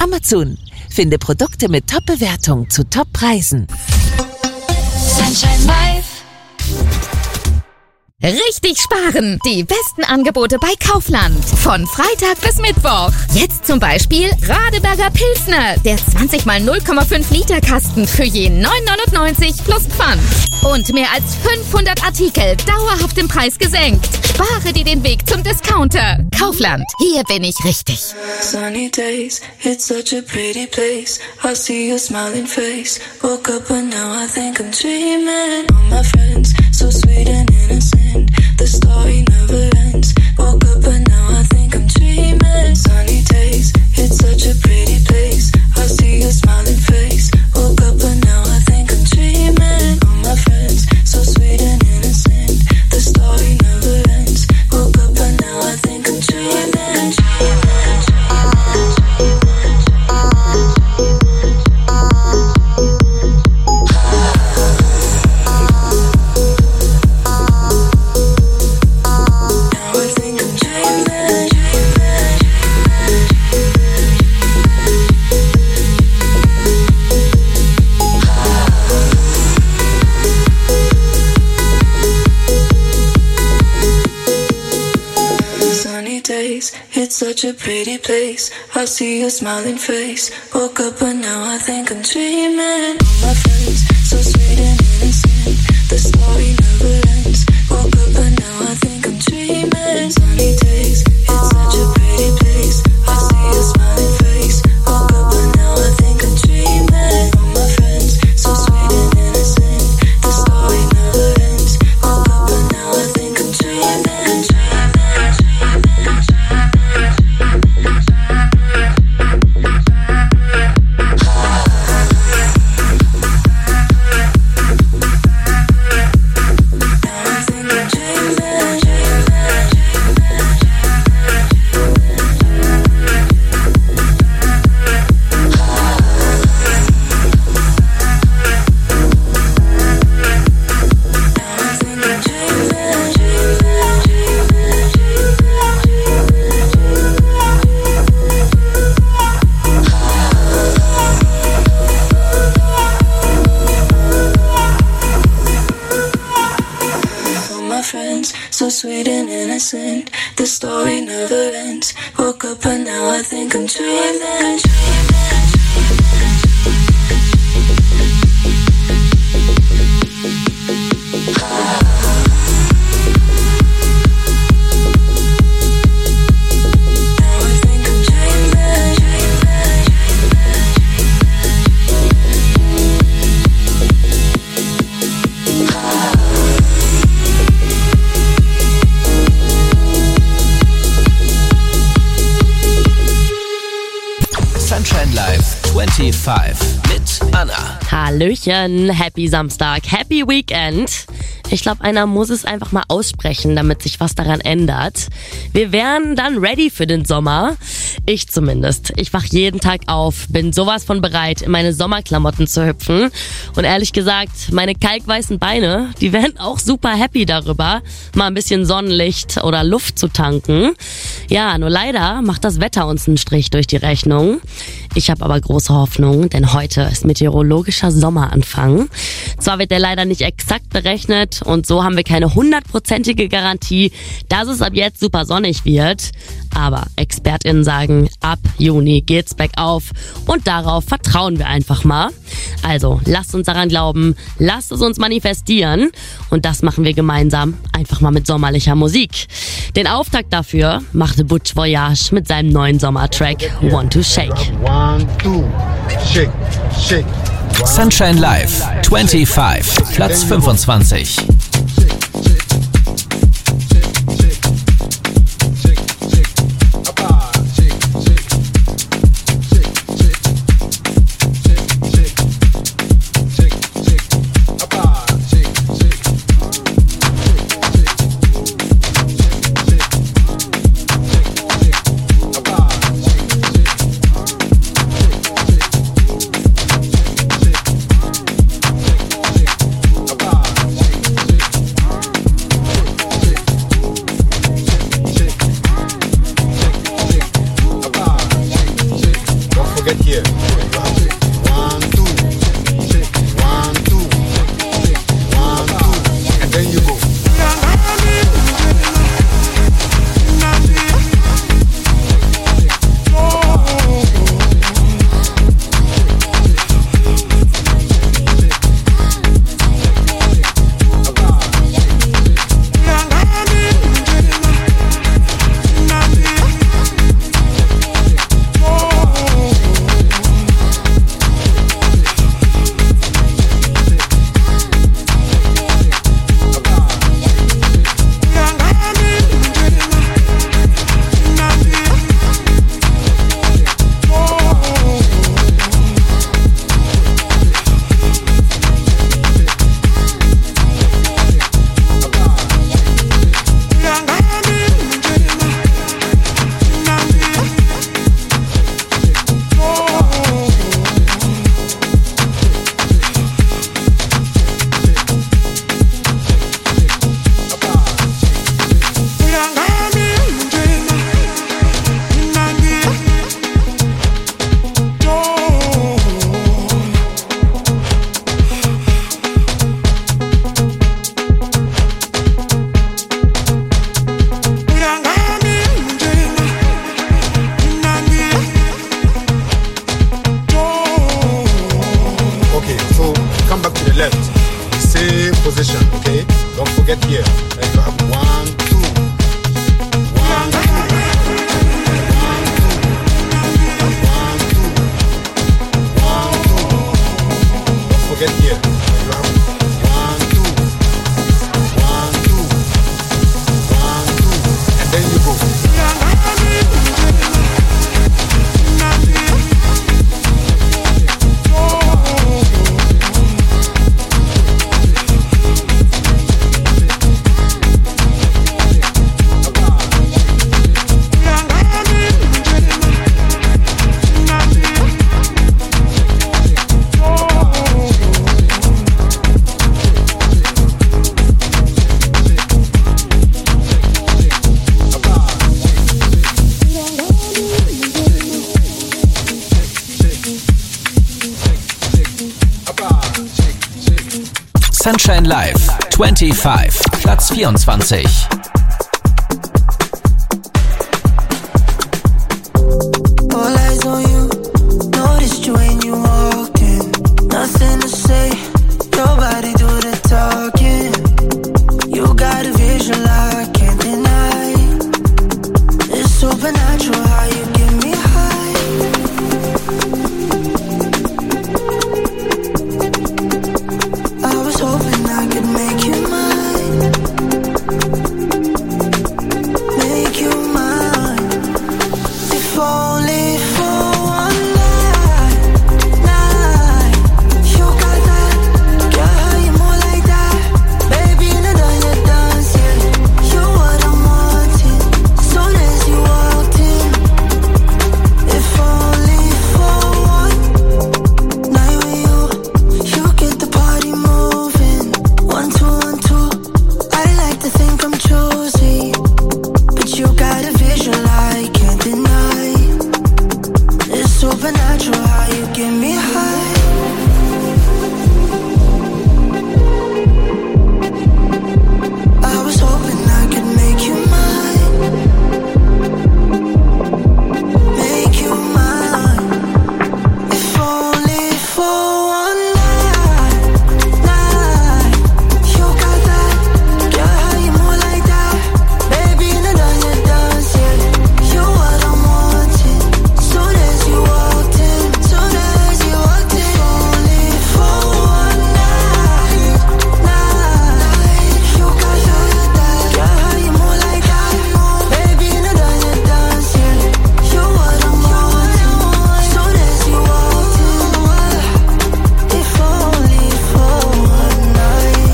Amazon. Finde Produkte mit Top-Bewertung zu Top-Preisen. Sunshine Live. Richtig sparen! Die besten Angebote bei Kaufland. Von Freitag bis Mittwoch. Jetzt zum Beispiel Radeberger Pilsner. Der 20 mal 0,5 Liter Kasten für je 9,99 plus Pfand. Und mehr als 500 Artikel dauerhaft im Preis gesenkt. Spare dir den Weg zum Discounter. Kaufland. Hier bin ich richtig. Sunny days, it's such a pretty place. I see your smiling face. Woke up and now I think I'm dreaming. All my friends, so sweet and innocent. The story never ends. Woke up and now I think I'm dreaming. Sunny days, it's such a pretty place. I see your smiling face. Woke up and now I think I'm dreaming. All my friends, so sweet and innocent. The story never ends. Woke up and now I think I'm dreaming. It's such a pretty place. I see your smiling face. Woke up and now I think I'm dreaming. All my friends, so sweet and innocent. The story never ends. Woke up and now I think I'm dreaming. Sunny days, it's such a pretty place. I see your smiling face. Woke up and now I think I'm dreaming. All my friends, so sweet and innocent. The story never ends. Woke up and now I think I'm dreaming. So sweet and innocent, the story never ends. Woke up and now I think I'm dreaming. Sunshine Live 25 mit Anna. Hallöchen, happy Samstag, happy Weekend. Ich glaube, einer muss es einfach mal aussprechen, damit sich was daran ändert. Wir wären dann ready für den Sommer. Ich zumindest. Ich wach jeden Tag auf, bin sowas von bereit, in meine Sommerklamotten zu hüpfen. Und ehrlich gesagt, meine kalkweißen Beine, die wären auch super happy darüber, mal ein bisschen Sonnenlicht oder Luft zu tanken. Ja, nur leider macht das Wetter uns einen Strich durch die Rechnung. Ich habe aber große Hoffnung, denn heute ist meteorologischer Sommeranfang. Zwar wird der leider nicht exakt berechnet und so haben wir keine 100%ige Garantie, dass es ab jetzt super sonnig wird. Aber ExpertInnen sagen, ab Juni geht's bergauf und darauf vertrauen wir einfach mal. Also lasst uns daran glauben, lasst es uns manifestieren und das machen wir gemeinsam einfach mal mit sommerlicher Musik. Den Auftakt dafür machte Butch Voyage mit seinem neuen Sommertrack Want to Shake. 1, 2, shake, shake. Sunshine Live 25, Platz 25. forget here. 1, 2, shake. 1, 2, shake. 1, 2, and then you go. Sunshine Live 25, Platz 24. All eyes on you, noticed you when you walked in. Nothing to say, your body do the talking. You got a visual I can't deny. It's supernatural how you get me high. I was hoping I could make you mine. Make you mine. If only for one night. You got that, girl, how you move like that. Baby, you done your dance, yeah. You're what I'm wanting, soon as you walked in. If only for one night with you get the party moving. 1, 2, 1, 2. I like to think I'm choosy, but you got a visual I can't deny. It's supernatural how you get me high. I was hoping I could make you mine. Make you mine. If only for one night. You got that, girl, how you move like that. Baby, you done your dance, yeah. You're what I'm wanting, soon as you walked in. Soon as you walked in. If only for one night. You got that, girl, how you move like that. Baby, you done your dance, yeah. You're what I'm wanting, soon as you walked in. If only for one night.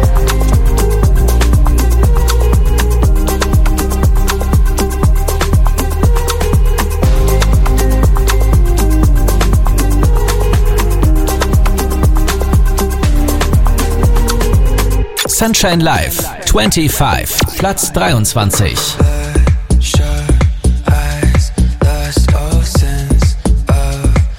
Sunshine Live 25, Platz 23. Shut eyes, lost all sense of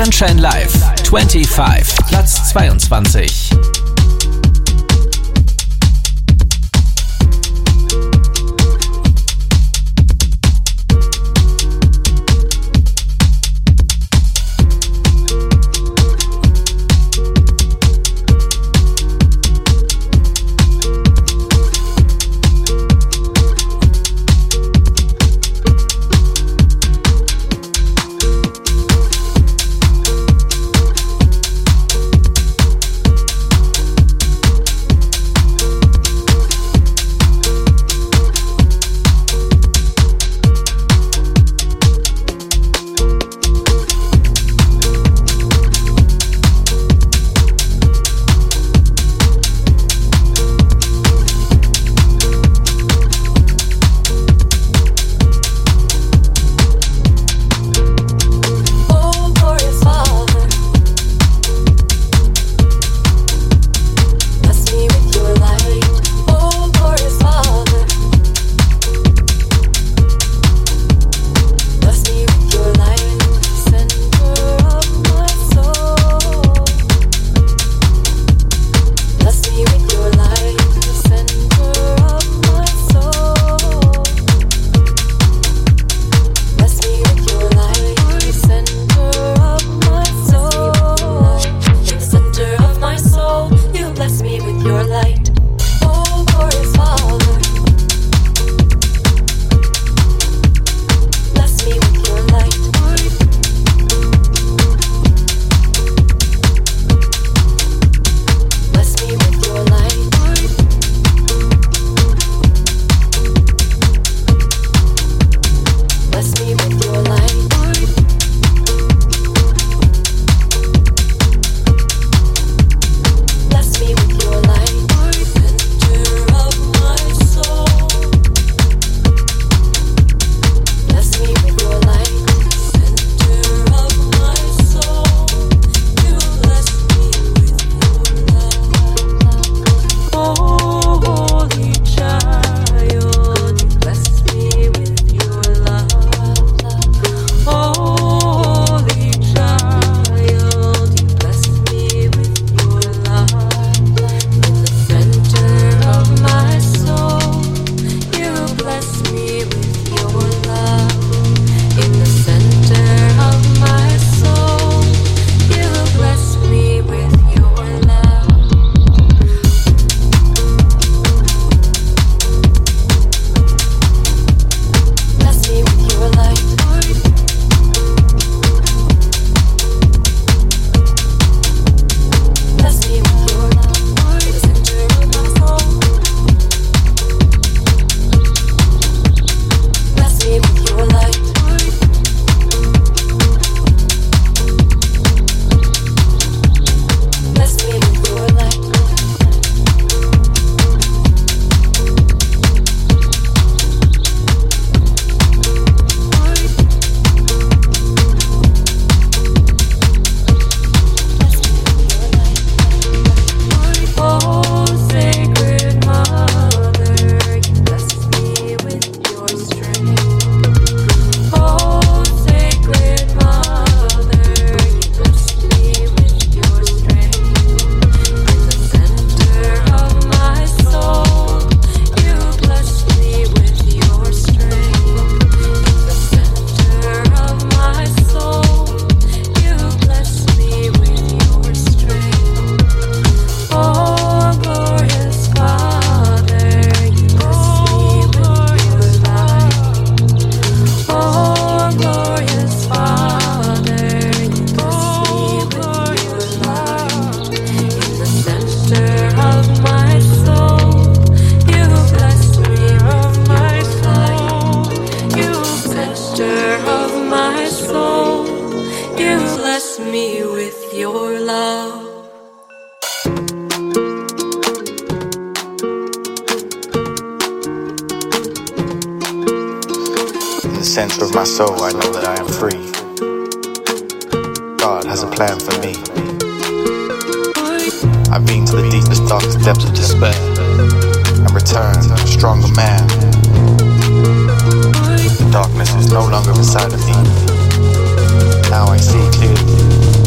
Sunshine Live 25, Platz 22. center of my soul, I know that I am free. God has a plan for me. I've been to the deepest, darkest depths of despair and returned a stronger man. The darkness is no longer inside of me. Now I see clearly.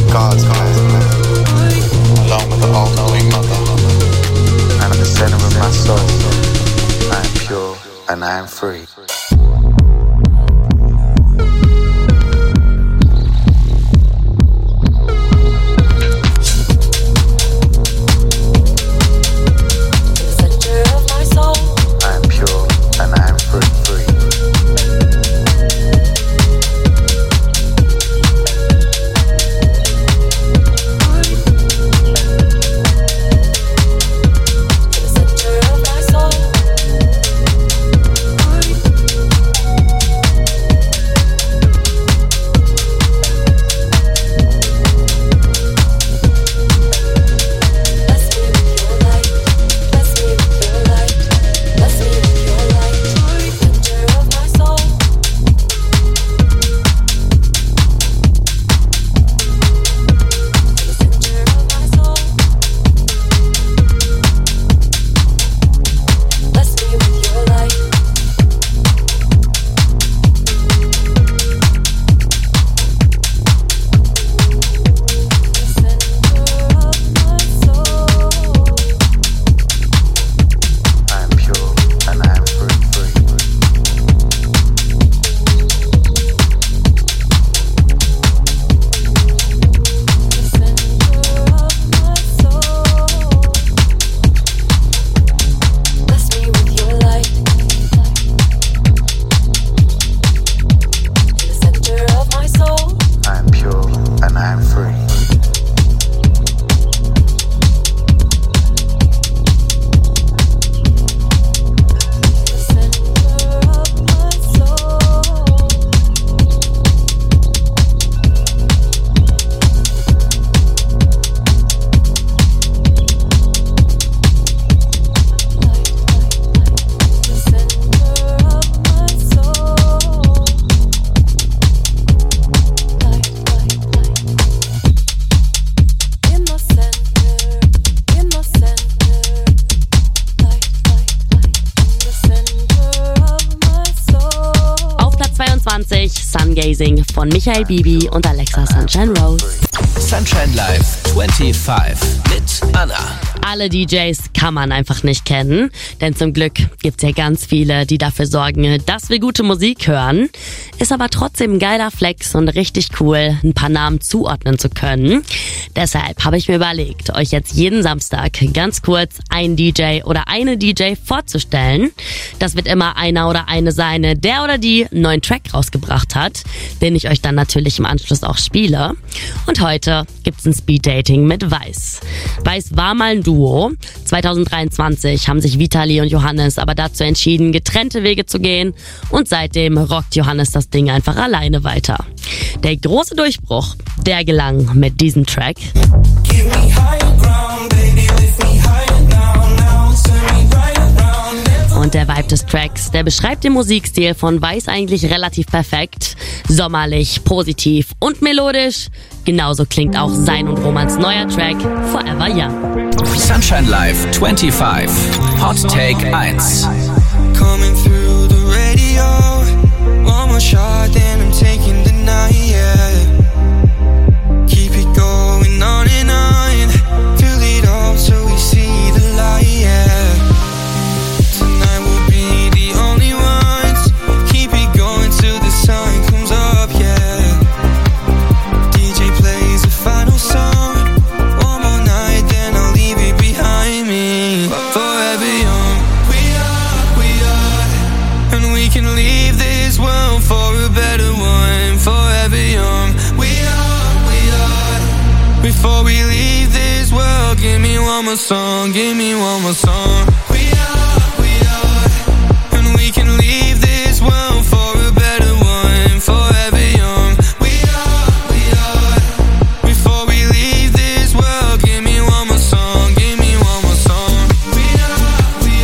God's plan, along with the all-knowing mother. And in the center of my soul, I am pure and I am free. Sungazing von Michael Bibi und Alexa Sunshine Rose. Sunshine Live 25 mit Anna. Alle DJs kann man einfach nicht kennen, denn zum Glück gibt's ja ganz viele, die dafür sorgen, dass wir gute Musik hören. Ist aber trotzdem ein geiler Flex und richtig cool, ein paar Namen zuordnen zu können. Deshalb habe ich mir überlegt, euch jetzt jeden Samstag ganz kurz einen DJ oder eine DJ vorzustellen. Das wird immer einer oder eine sein, der oder die einen neuen Track rausgebracht hat, den ich euch dann natürlich im Anschluss auch spiele. Und heute gibt's ein Speeddating mit Weiß. Weiß war mal ein Duo. 2023 haben sich Vitali und Johannes aber dazu entschieden, getrennte Wege zu gehen und seitdem rockt Johannes das Ding einfach alleine weiter. Der große Durchbruch, der gelang mit diesem Track. Und der Vibe des Tracks, der beschreibt den Musikstil von Weiß eigentlich relativ perfekt. Sommerlich, positiv und melodisch. Genauso klingt auch sein und Romans neuer Track Forever Young. Sunshine Live 25 Hot Take 1. Coming through the radio, one more shot then I'm taking the night, yeah. Keep it going on and on, fill it up so we see the light, yeah. Tonight we'll be the only ones, keep it going till the sun comes up, yeah. DJ plays the final song, one more night then I'll leave it behind me. Forever young, we are, and we can leave this world for a better one. Forever young, we are, before we leave this world, give me one more song, give me one more song. We are, and we can leave this world for a better one. Forever young, we are, before we leave this world, give me one more song, give me one more song. We are, we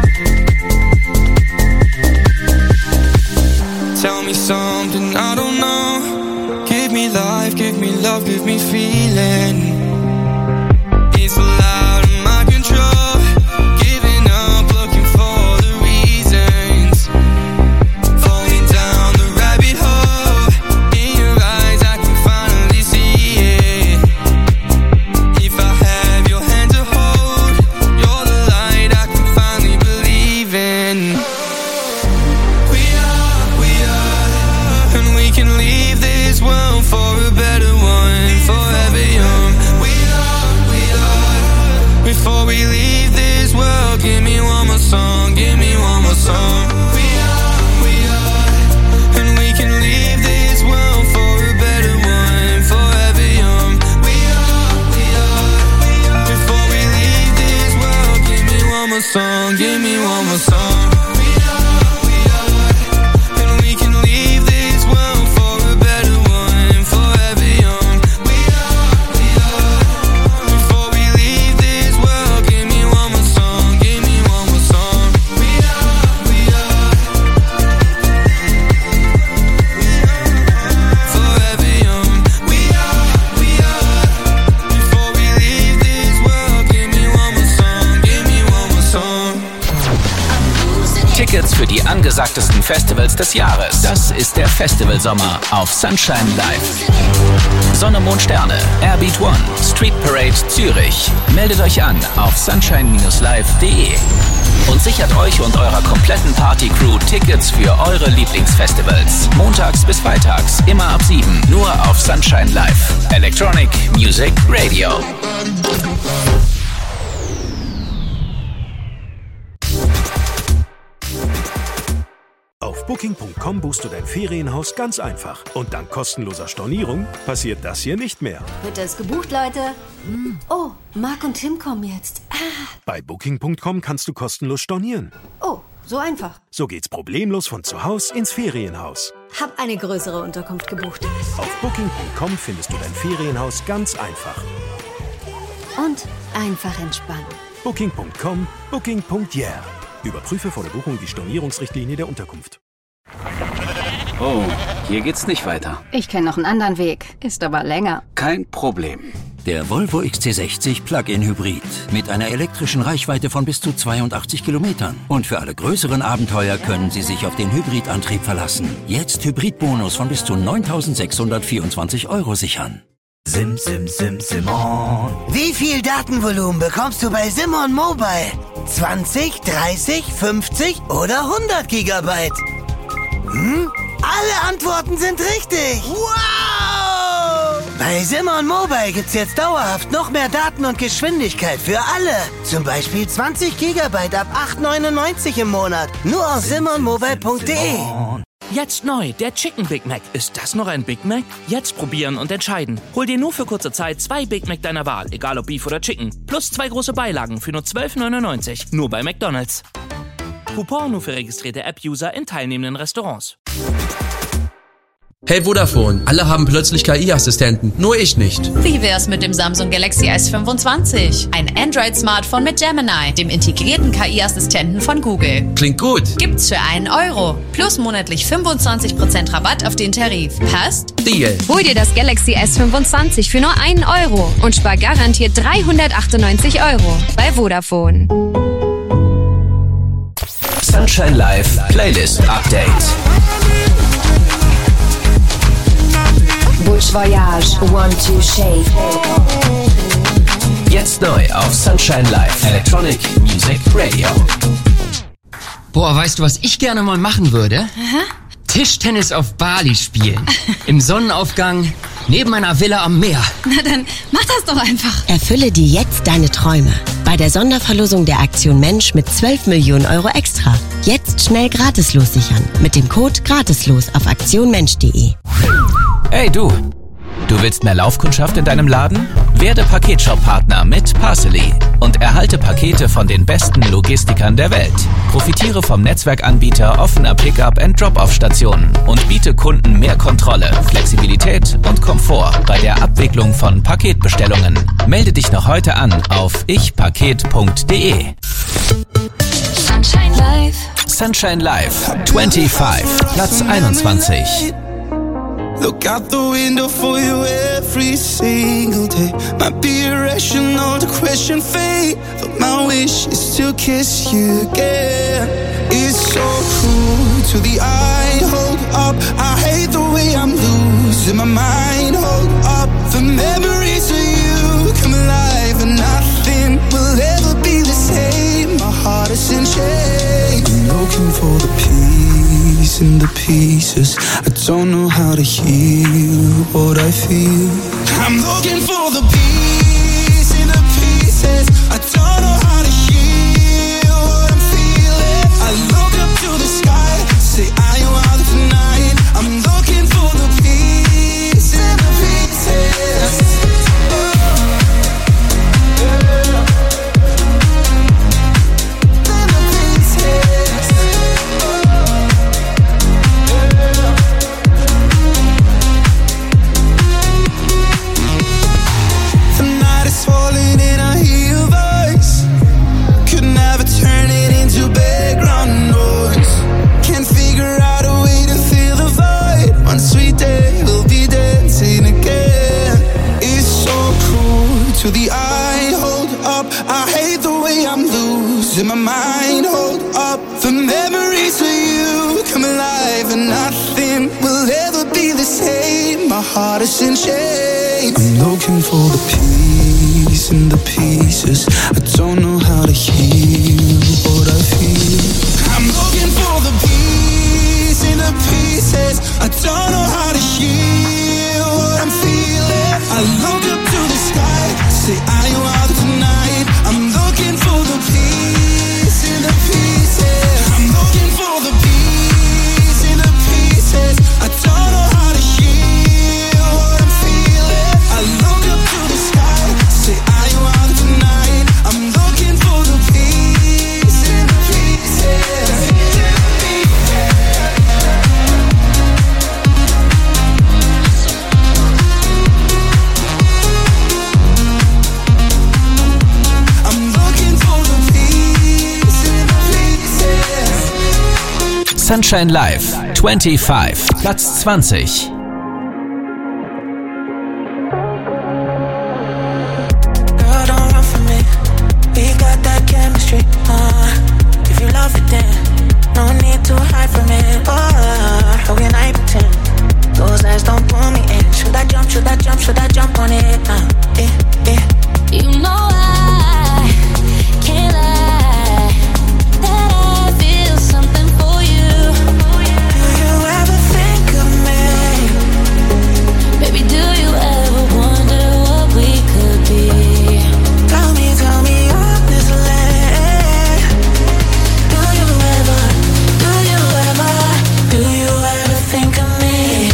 tell me something I don't know. song, give me one more song. And we can leave this world for a better one, forever young. Before we leave this world, give me one more song, give me one more song. Forever young. Before we leave this world, give me one more song, give me one more song. Tickets für die angesagtesten Festivals des Jahres. Das ist der Festivalsommer auf Sunshine Live. Sonne, Mond, Sterne, Airbeat One, Street Parade Zürich. Meldet euch an auf sunshine-live.de und sichert euch und eurer kompletten Party-Crew Tickets für eure Lieblingsfestivals. Montags bis freitags, immer ab 7, nur auf Sunshine Live. Electronic Music Radio. Auf Booking.com buchst du dein Ferienhaus ganz einfach. Und dank kostenloser Stornierung passiert das hier nicht mehr. Wird das gebucht, Leute? Oh, Marc und Tim kommen jetzt. Bei Booking.com kannst du kostenlos stornieren. Oh, so einfach. So geht's problemlos von zu Hause ins Ferienhaus. Hab eine größere Unterkunft gebucht. Auf Booking.com findest du dein Ferienhaus ganz einfach. Und einfach entspannen. Booking.com, Booking.yeah. Überprüfe vor der Buchung die Stornierungsrichtlinie der Unterkunft. Oh, hier geht's nicht weiter. Ich kenne noch einen anderen Weg, ist aber länger. Kein Problem. Der Volvo XC60 Plug-in Hybrid mit einer elektrischen Reichweite von bis zu 82 Kilometern. Und für alle größeren Abenteuer können Sie sich auf den Hybridantrieb verlassen. Jetzt Hybridbonus von bis zu 9.624 € sichern. Simon. Wie viel Datenvolumen bekommst du bei Simon Mobile? 20, 30, 50 oder 100 Gigabyte? Alle Antworten sind richtig. Wow! Bei Simon Mobile gibt's jetzt dauerhaft noch mehr Daten und Geschwindigkeit für alle. Zum Beispiel 20 Gigabyte ab 8,99 im Monat. Nur auf simonmobile.de. Jetzt neu, der Chicken Big Mac. Ist das noch ein Big Mac? Jetzt probieren und entscheiden. Hol dir nur für kurze Zeit 2 Big Mac deiner Wahl, egal ob Beef oder Chicken. Plus 2 große Beilagen für nur 12,99. Nur bei McDonald's. Coupon nur für registrierte App-User in teilnehmenden Restaurants. Hey Vodafone, alle haben plötzlich KI-Assistenten, nur ich nicht. Wie wär's mit dem Samsung Galaxy S25? Ein Android-Smartphone mit Gemini, dem integrierten KI-Assistenten von Google. Klingt gut. Gibt's für €1. Plus monatlich 25% Rabatt auf den Tarif. Passt? Deal. Hol dir das Galaxy S25 für nur €1 und spar garantiert 398 € bei Vodafone. Sunshine Live Playlist Update. Bush Voyage, One to Shake. Jetzt neu auf Sunshine Live Electronic Music Radio. Boah, weißt du, was ich gerne mal machen würde? Aha. Tischtennis auf Bali spielen. Im Sonnenaufgang, neben einer Villa am Meer. Na dann, mach das doch einfach. Erfülle dir jetzt deine Träume. Bei der Sonderverlosung der Aktion Mensch mit 12 Millionen € extra. Jetzt schnell gratislos sichern. Mit dem Code GRATISLOS auf aktionmensch.de. Hey du! Du willst mehr Laufkundschaft in deinem Laden? Werde Paketshop-Partner mit Parcely und erhalte Pakete von den besten Logistikern der Welt. Profitiere vom Netzwerkanbieter offener Pick-up-and-Drop-off-Stationen und biete Kunden mehr Kontrolle, Flexibilität und Komfort bei der Abwicklung von Paketbestellungen. Melde dich noch heute an auf ichpaket.de. Sunshine Live. Sunshine Live 25, Platz 21. Look out the window for you every single day. Might be irrational to question fate, but my wish is to kiss you again. It's so cruel to the eye. Hold up, I hate the way I'm losing my mind. Hold up, the memories of you come alive, and nothing will ever be the same. My heart is in chains. I'm looking for the peace in the pieces. I don't know how to heal what I feel. I'm looking for the peace in the pieces. I don't know how to heal what I'm feeling. I look up to the sky, say I am out tonight. I'm looking for the peace in the pieces. In the I hate the way I'm losing my mind. Hold up, the memories of you come alive, and nothing will ever be the same. My heart is in chains. I'm looking for the peace in the pieces. I don't know how to heal what I feel. I'm looking for the peace in the pieces. I don't know how to heal what I'm feeling. I look up to the sky, say are you out tonight? I'm looking for the peace in the pieces. I'm looking for the peace in the pieces. I don't know how to heal what I'm feeling. I look up to the sky, say are you out tonight? I'm looking for the peace in the pieces. Sunshine Live 25, Platz 20. Girl, don't run from me. We got that chemistry. If you love it, then no need to hide from it. How can I pretend? Those eyes don't pull me in. Should I jump? Should I jump? Should I jump on it? You know I can't lie that I feel something for you. Do you ever think of me? Baby, do you ever wonder what we could be? Tell me honestly. Do you ever think of me?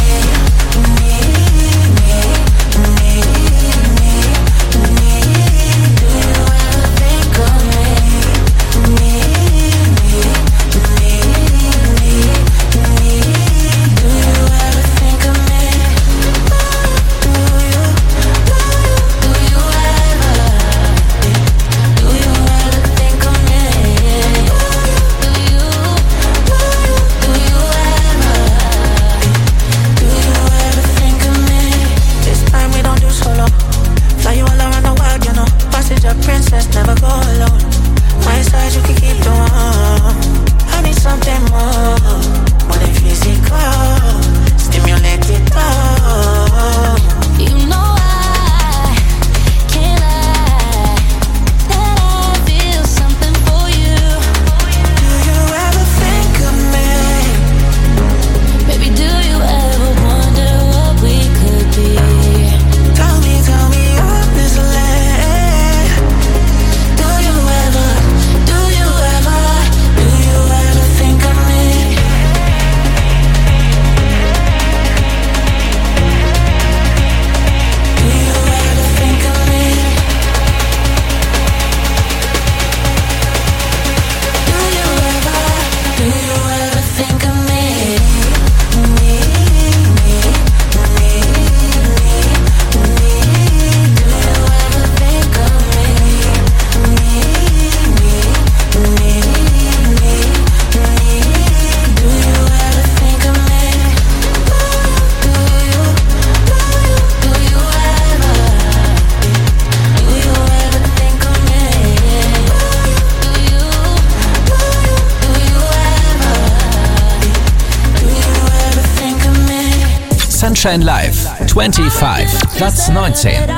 Princess, never go alone. My side, you can keep the one. I need something more than physical. Stimulate it all. You know I can't lie that I feel something for you. Do you ever think of me? Baby, do you ever wonder what we could be? Tell me honestly. Sunshine Live 25, Platz 19.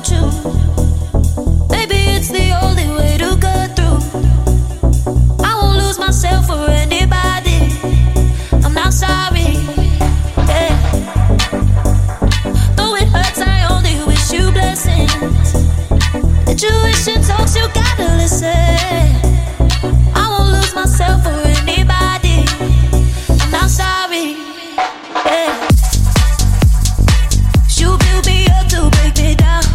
Baby, it's the only way to get through. I won't lose myself for anybody. I'm not sorry. Yeah. Though it hurts, I only wish you blessings. The tuition talks, you gotta listen. I won't lose myself for anybody. I'm not sorry. Yeah. You build me up to break me down.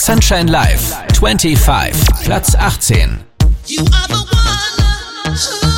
Sunshine Live 25, Platz 18. You are the one who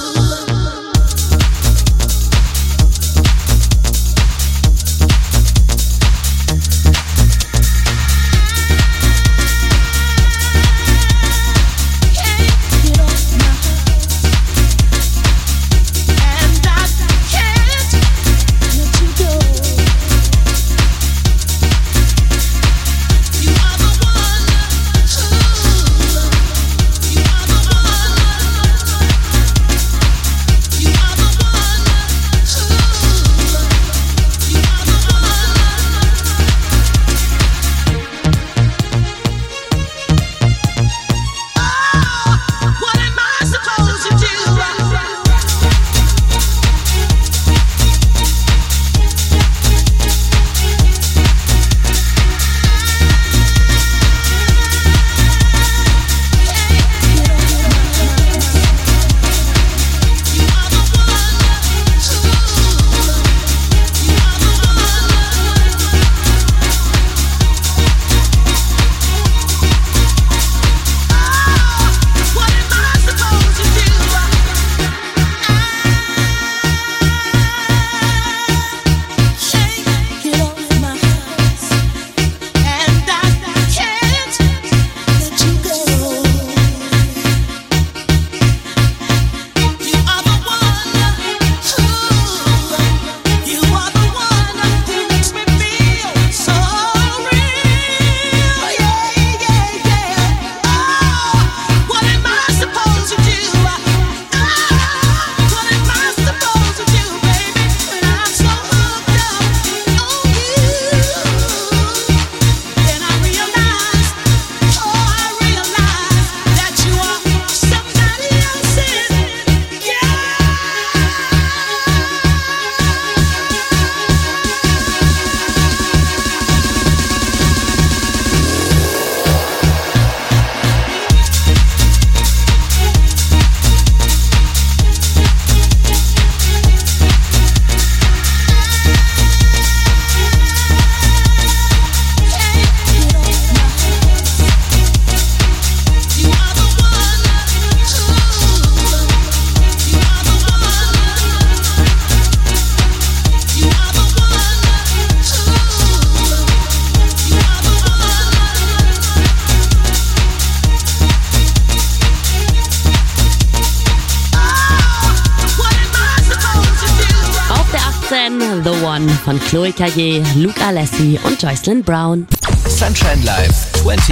The One von Chloe Caillé, Luke Alessi und Joycelyn Brown. Sunshine Live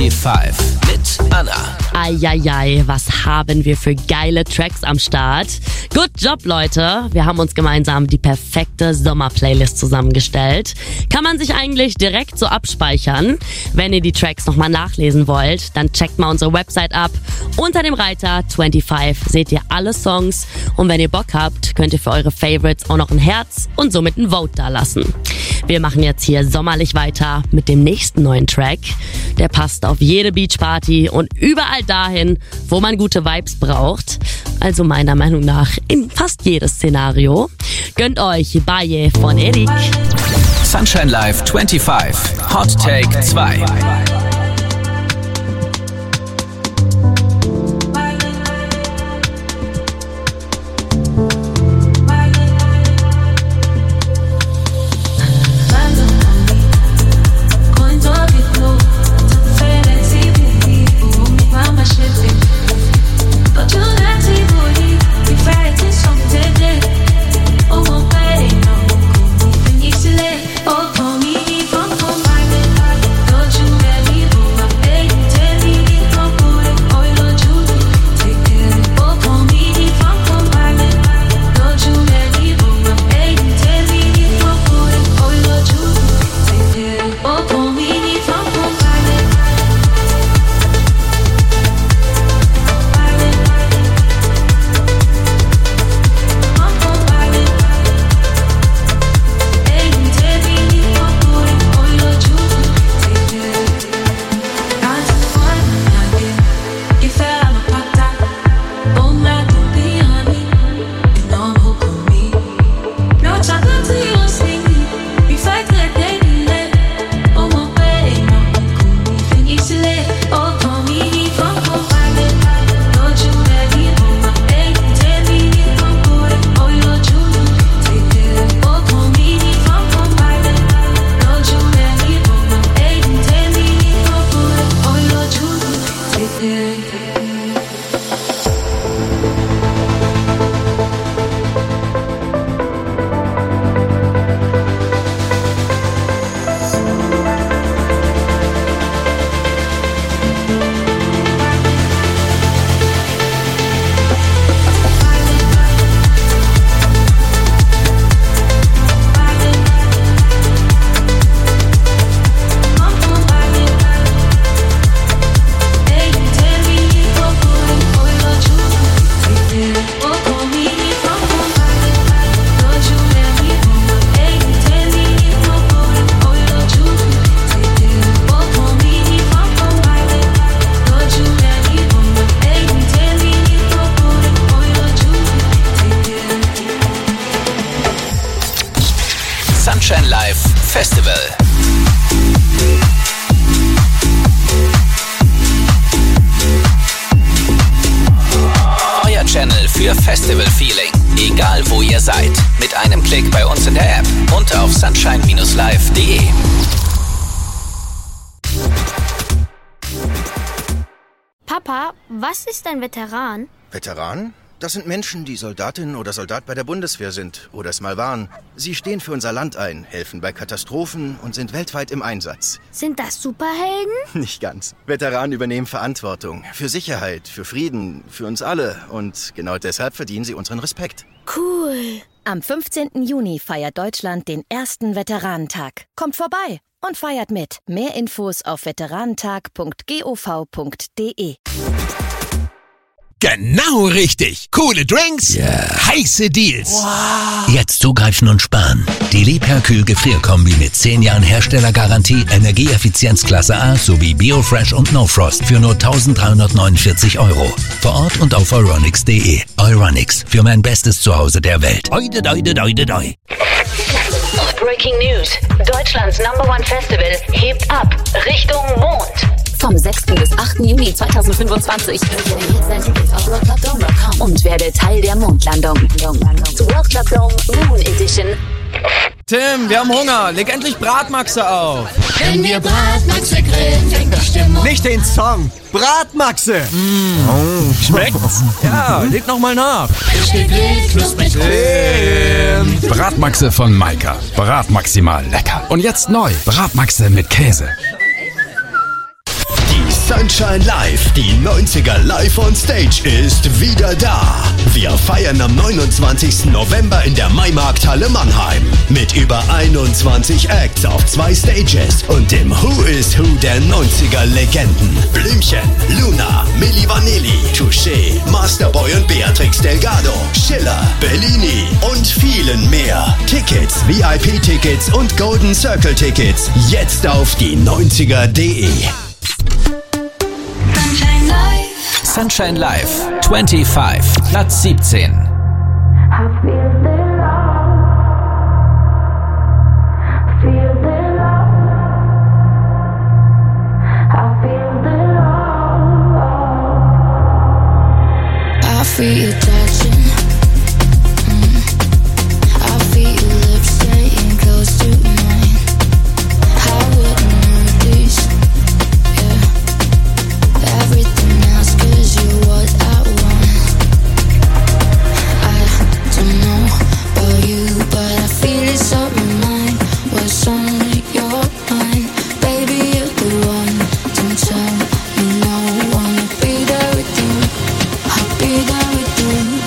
25 mit Anna. Eieiei, was haben wir für geile Tracks am Start. Good Job, Leute. Wir haben uns gemeinsam die perfekte Sommerplaylist zusammengestellt. Kann man sich eigentlich direkt so abspeichern. Wenn ihr die Tracks nochmal nachlesen wollt, dann checkt mal unsere Website ab. Unter dem Reiter 25 seht ihr alle Songs. Und wenn ihr Bock habt, könnt ihr für eure Favorites auch noch ein Herz und somit ein Vote dalassen. Wir machen jetzt hier sommerlich weiter mit dem nächsten neuen Track. Der passt auf jede Beachparty und überall dahin, wo man gute Vibes braucht. Also meiner Meinung nach in fast jedes Szenario. Gönnt euch Baye von Erik. Sunshine Live 25, Hot Take 2. Don't you ever Sunshine Live Festival. Euer Channel für Festival-Feeling. Egal wo ihr seid. Mit einem Klick bei uns in der App und auf sunshine-live.de. Papa, was ist ein Veteran? Veteran? Das sind Menschen, die Soldatin oder Soldat bei der Bundeswehr sind oder es mal waren. Sie stehen für unser Land ein, helfen bei Katastrophen und sind weltweit im Einsatz. Sind das Superhelden? Nicht ganz. Veteranen übernehmen Verantwortung für Sicherheit, für Frieden, für uns alle. Und genau deshalb verdienen sie unseren Respekt. Cool. Am 15. Juni feiert Deutschland den ersten Veteranentag. Kommt vorbei und feiert mit. Mehr Infos auf veteranentag.gov.de. Genau richtig. Coole Drinks, heiße Deals. Wow. Jetzt zugreifen und sparen. Die Liebherr-Kühl Gefrierkombi mit 10 Jahren Herstellergarantie, Energieeffizienz Klasse A sowie Biofresh und No Frost für nur 1.349 €. Vor Ort und auf euronics.de. Euronics, für mein bestes Zuhause der Welt. Oide, doide, doide, doi. Breaking News. Deutschlands #1 Festival hebt ab Richtung Mond. Vom 6. bis 8. Juni 2025 und werde Teil der Mondlandung. World Club Dome Moon Edition. Tim, wir haben Hunger. Leg endlich Bratmaxe auf. Wenn wir Bratmaxe grillen, fängt die Stimmung. Nicht den Song. Bratmaxe. Schmeckt's? Ja, leg noch mal nach. Frisch gegrillt, knusprig. Bratmaxe von Maika. Bratmaximal lecker. Und jetzt neu. Bratmaxe mit Käse. Sunshine Live, die 90er live on Stage ist wieder da. Wir feiern am 29. November in der Maimarkthalle Mannheim mit über 21 Acts auf 2 Stages und dem Who is Who der 90er Legenden. Blümchen, Luna, Milli Vanilli, Touché, Masterboy und Beatrix Delgado, Schiller, Bellini und vielen mehr. Tickets, VIP-Tickets und Golden Circle Tickets jetzt auf die90er.de. Sunshine Live 25, Platz 17. I feel you touching. I feel your lips staying close to mine. I wouldn't know this. Yeah. Everything else, 'cause you're what I want. I don't know about you, but I feel it's on my mind. What's only your mind? Baby, you're the one. Don't tell me no, wanna be there with you. I'll be there with you.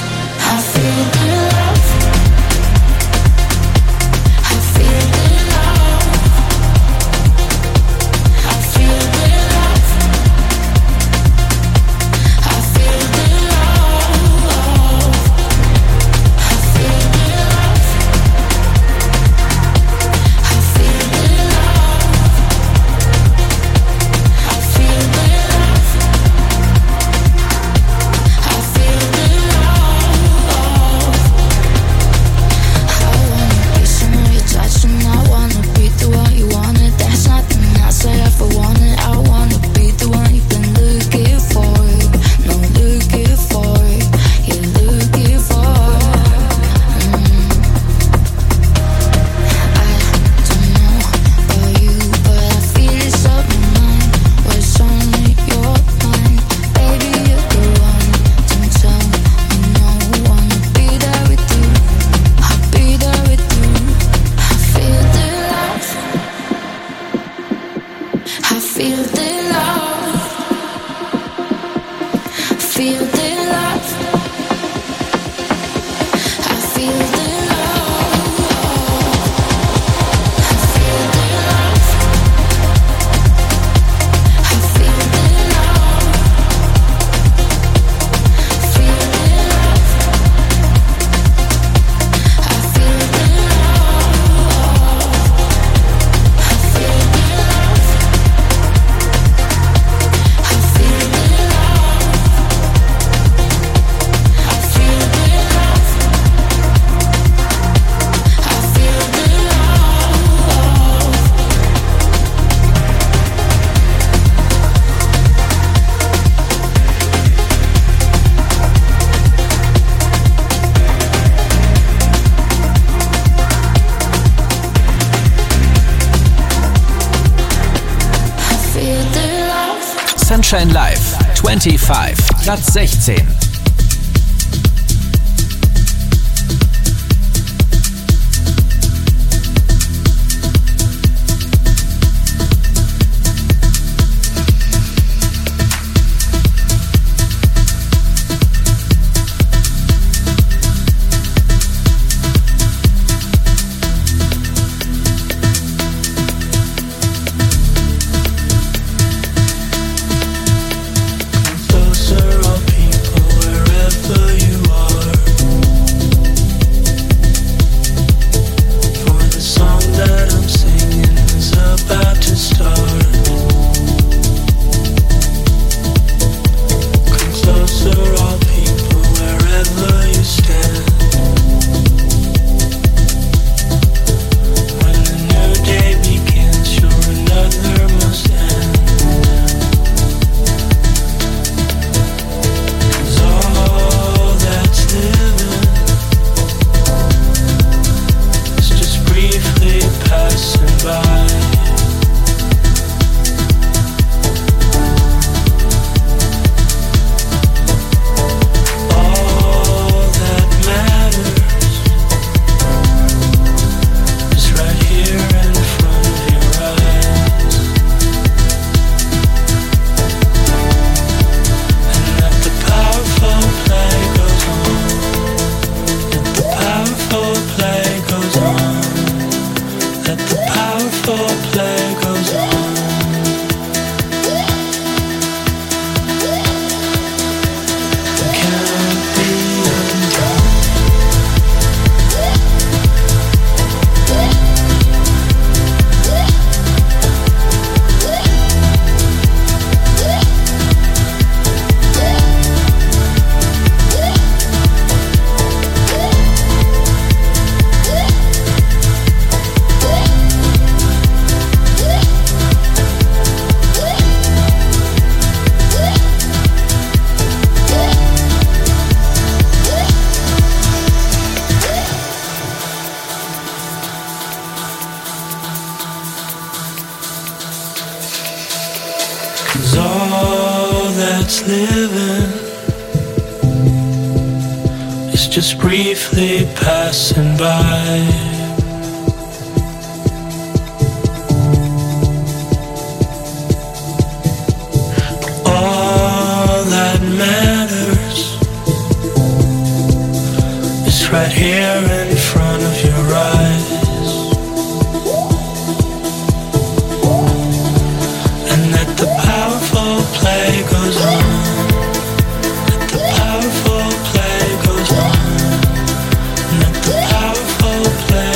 feel the love. I feel the love. I feel the love. I feel the love. Feel the love. I feel the love. I feel the love. I feel the Sunshine Live 25, Platz 16. Just briefly passing by. All that matters is right here in front of your eyes. And that the powerful play goes on. That the powerful play goes on. Play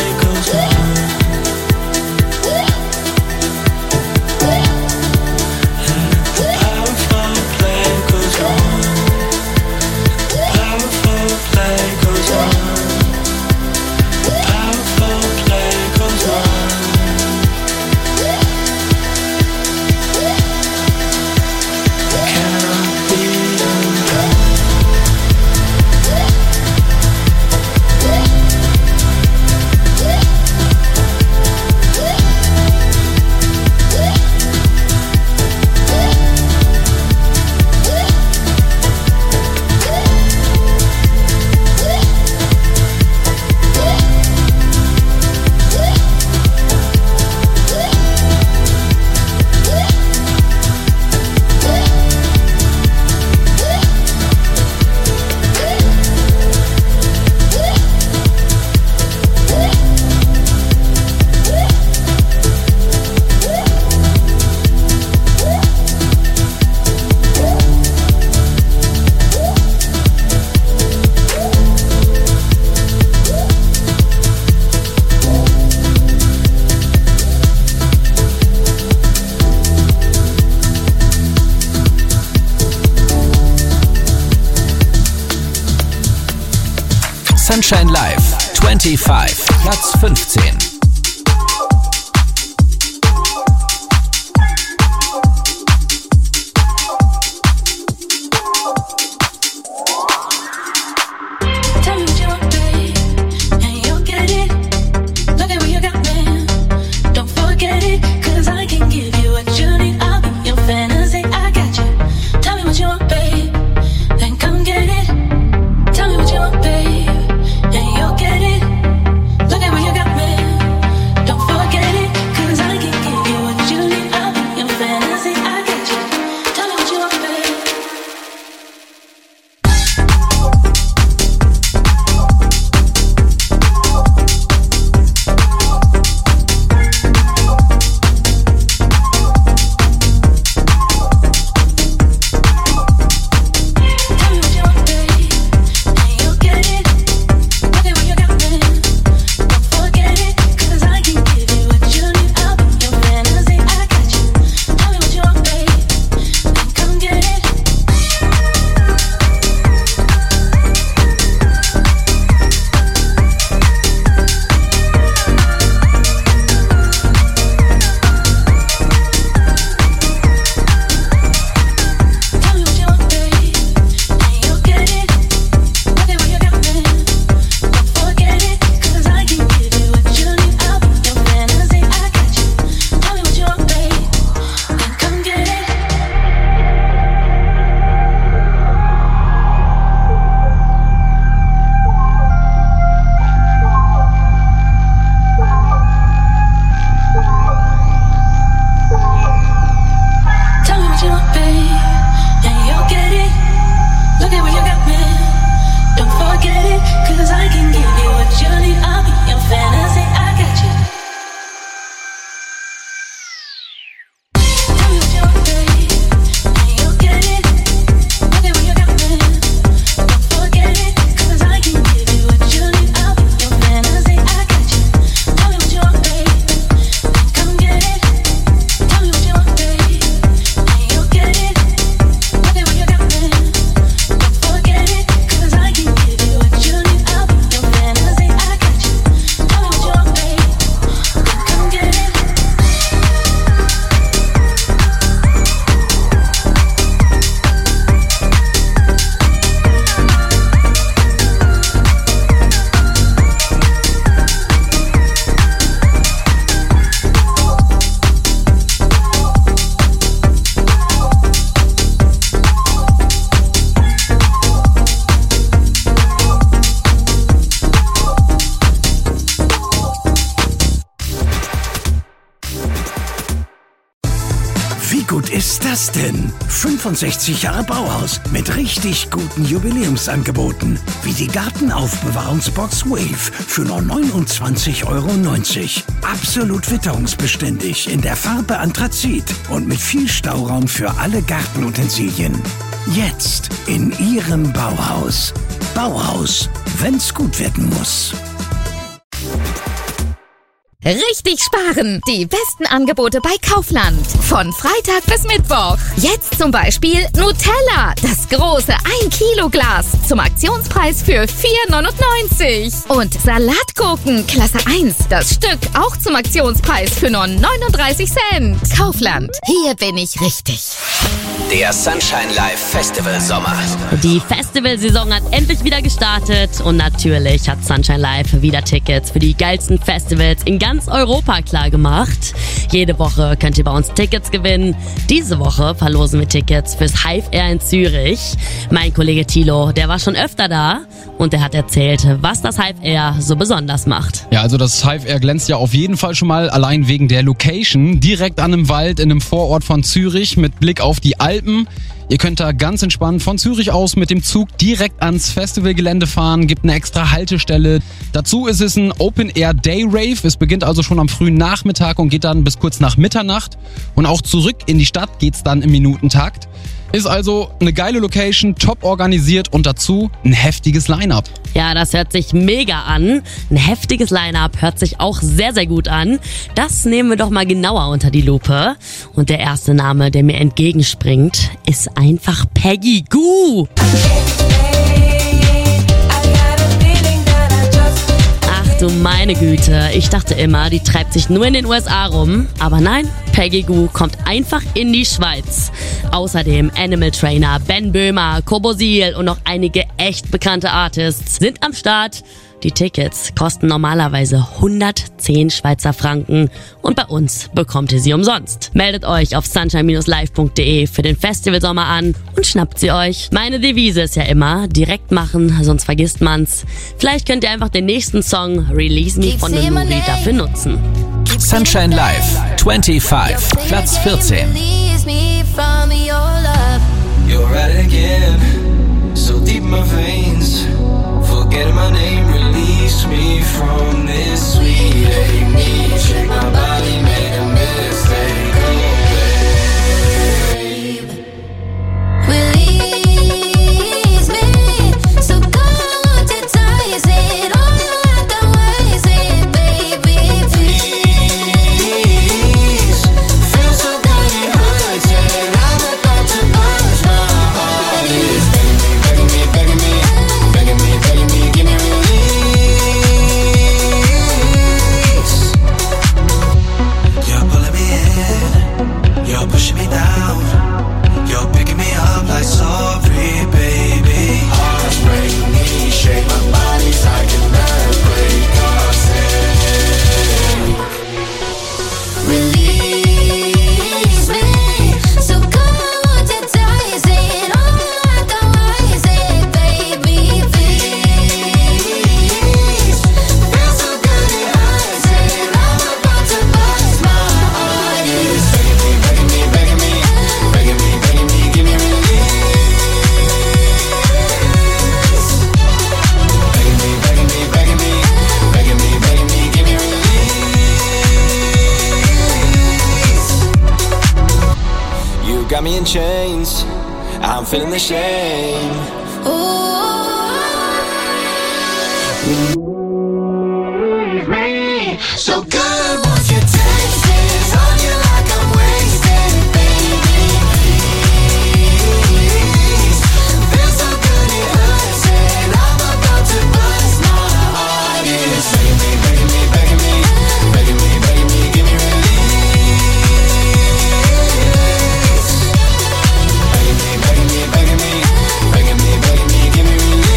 Sunshine Live 25, Platz 15. gut ist das denn? 65 Jahre Bauhaus mit richtig guten Jubiläumsangeboten. Wie die Gartenaufbewahrungsbox Wave für nur 29,90 €. Absolut witterungsbeständig in der Farbe Anthrazit und mit viel Stauraum für alle Gartenutensilien. Jetzt in Ihrem Bauhaus. Bauhaus, wenn's gut werden muss. Richtig sparen! Die besten Angebote bei Kaufland. Von Freitag bis Mittwoch. Jetzt zum Beispiel Nutella. Das große 1-Kilo-Glas zum Aktionspreis für 4,99 €. Und Salatgurken Klasse 1. Das Stück auch zum Aktionspreis für nur 39 Cent. Kaufland. Hier bin ich richtig. Der Sunshine Live Festival Sommer. Die Festivalsaison hat endlich wieder gestartet und natürlich hat Sunshine Live wieder Tickets für die geilsten Festivals in ganz Europa klar gemacht. Jede Woche könnt ihr bei uns Tickets gewinnen. Diese Woche verlosen wir Tickets fürs Hive Air in Zürich. Mein Kollege Thilo, der war schon öfter da und der hat erzählt, was das Hive Air so besonders macht. Ja, also das Hive Air glänzt ja auf jeden Fall schon mal allein wegen der Location. Direkt an einem Wald in einem Vorort von Zürich mit Blick auf die Alpen. Ihr könnt da ganz entspannt von Zürich aus mit dem Zug direkt ans Festivalgelände fahren, gibt eine extra Haltestelle. Dazu ist es ein Open Air Day Rave. Es beginnt also schon am frühen Nachmittag und geht dann bis kurz nach Mitternacht. Und auch zurück in die Stadt geht's dann im Minutentakt. Ist also eine geile Location, top organisiert und dazu ein heftiges Line-Up. Ja, das hört sich mega an. Ein heftiges Line-Up hört sich auch sehr, sehr gut an. Das nehmen wir doch mal genauer unter die Lupe. Und der erste Name, der mir entgegenspringt, ist einfach Peggy Gou. du meine Güte. Ich dachte immer, die treibt sich nur in den USA rum. Aber nein, Peggy Gou kommt einfach in die Schweiz. Außerdem Animal Trainer, Ben Böhmer, Kobosil und noch einige echt bekannte Artists sind am Start. Die Tickets kosten normalerweise 110 Schweizer Franken und bei uns bekommt ihr sie umsonst. Meldet euch auf sunshine-live.de für den Festivalsommer an und schnappt sie euch. Meine Devise ist ja immer, direkt machen, sonst vergisst man's. Vielleicht könnt ihr einfach den nächsten Song Release Me von den Nuri dafür nutzen. Sunshine Live 25, Platz 14. You're right again, so deep in my veins. Forget my name, release me from this sweet ache. Shake my body, make a mistake. Oh, babe. Release me, so cold to ties it all like the ways it, baby, please. Feel so good it hurts and I'm about to burst my heart. It's begging me, begging me, begging me, begging me, give me release. You're pulling me in, you're pushing me down, you're picking me up like sorry, baby. Hearts break me, shake my body like an earthquake. Release me, so cold to ties it all like the ways it, baby, please. Feel so good it hurts and I'm about to bust my heart. It's begging me, begging me, begging me, begging me, begging me, give me release. Begging me, begging me, begging me, begging me, begging me, give me release. You got me in chains, I'm feeling the shame. Release me, so good once you taste it, on you like I'm wasted, baby, please. Feel so good it hurts and I'm about to bust my heart. It's begging me, begging me, begging me, begging me, begging me, give me release. Begging me, begging me, begging me, begging me, begging me, give me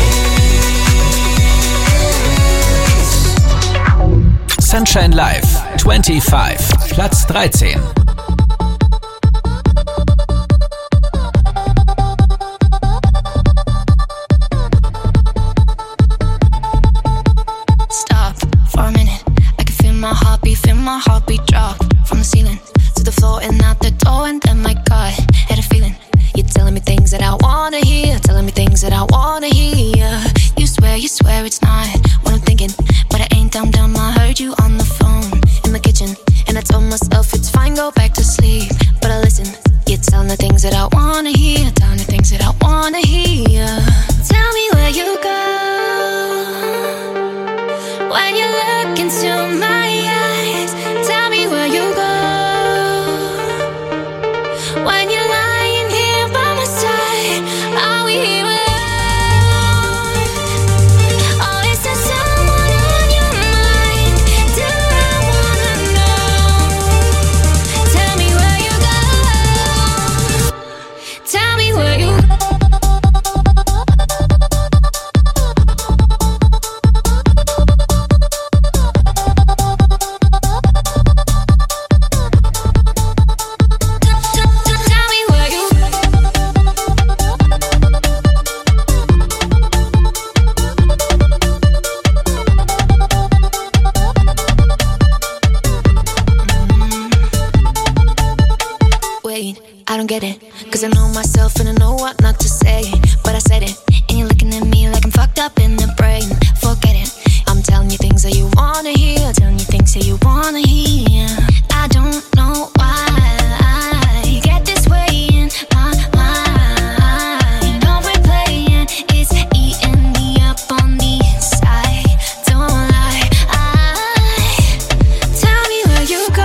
release. Sunshine Live 25, Platz 13. Stop for a minute. I can feel my heartbeat drop from the ceiling to the floor and out the door. And then my God, had a feeling. You're telling me things that I wanna hear, telling me things that I wanna hear. You swear it's not what I'm thinking, but I ain't dumb. I heard you on the phone in my kitchen, and I told myself it's fine, go back to sleep. But I listen. You're telling the things that I wanna hear, telling the things that I wanna hear. Tell me where you go when you look into my eyes. Tell me where you go when you're lying here by my side. Are we here alone? Or is there someone on your mind? Do I wanna know? Tell me where you go. Tell me where you go. Tell me where you Wait, I don't get it, cause I know myself and I know what not to say. But I said it, and you're looking at me like I'm fucked up in the brain. Forget it, I'm telling you things that you wanna hear, telling you things that you wanna hear. I don't know why I get this way in my mind. No replaying, it's eating me up on the inside. Don't lie, tell me where you go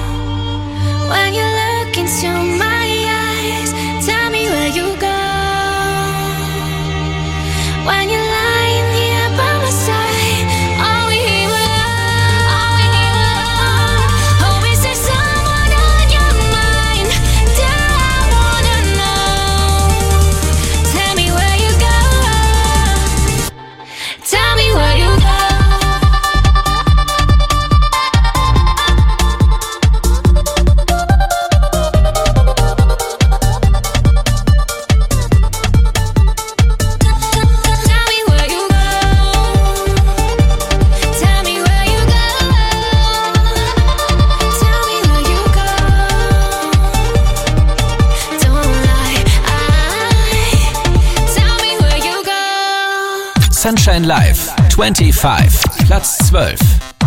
when you look into my eyes. Tell me where you go Sunshine Live 25, Platz 12.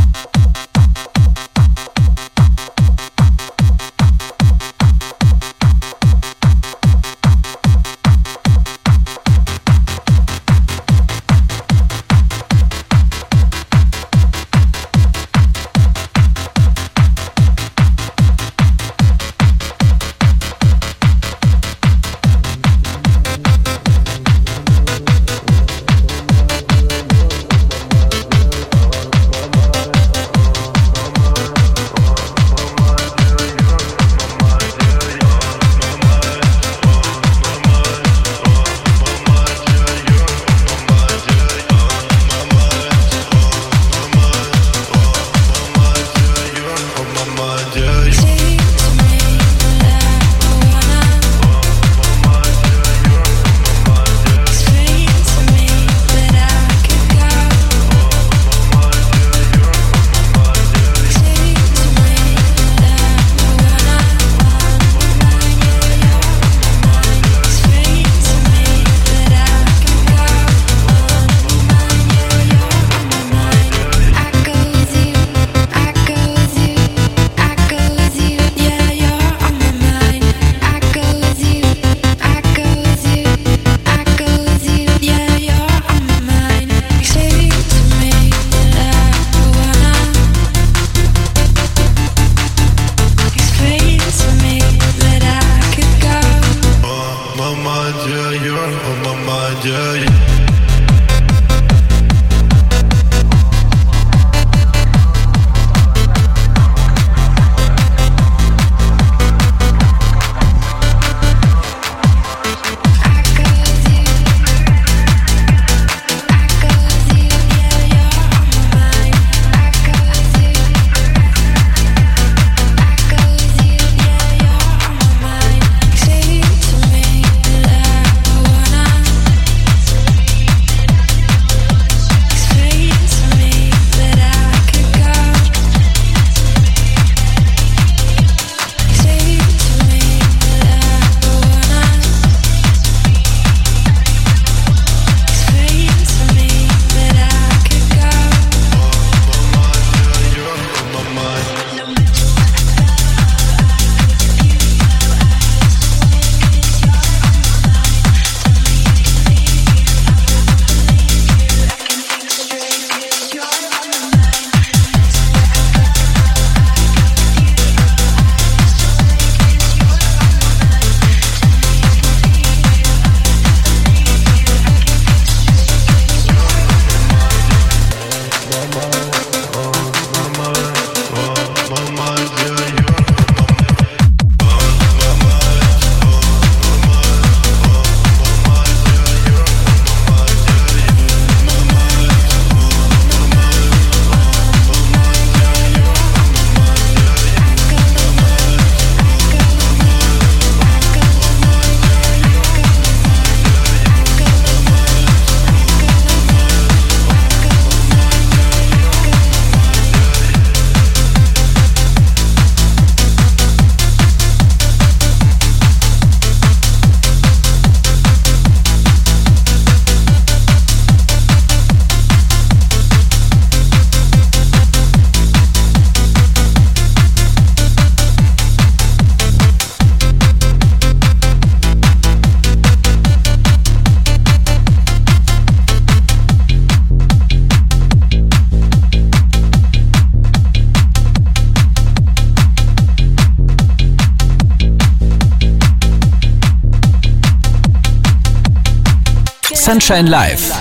Sunshine Live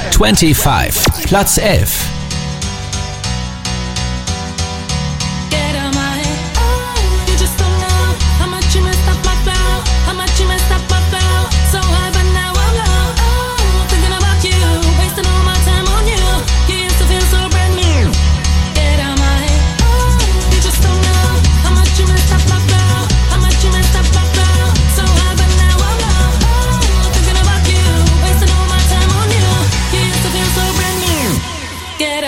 25, Platz 11. Get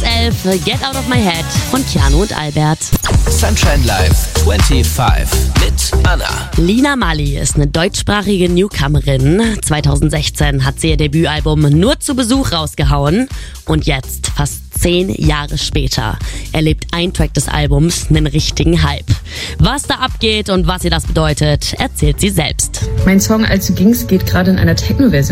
11, Get Out of My Head von Keanu und Albert. Sunshine Live 25 mit Anna. Lina Mali ist eine deutschsprachige Newcomerin. 2016 hat sie ihr Debütalbum Nur zu Besuch rausgehauen. Und jetzt, fast 10 Jahre später, erlebt ein Track des Albums einen richtigen Hype. Was da abgeht und was ihr das bedeutet, erzählt sie selbst. Mein Song Also ging's geht gerade in einer Techno-Version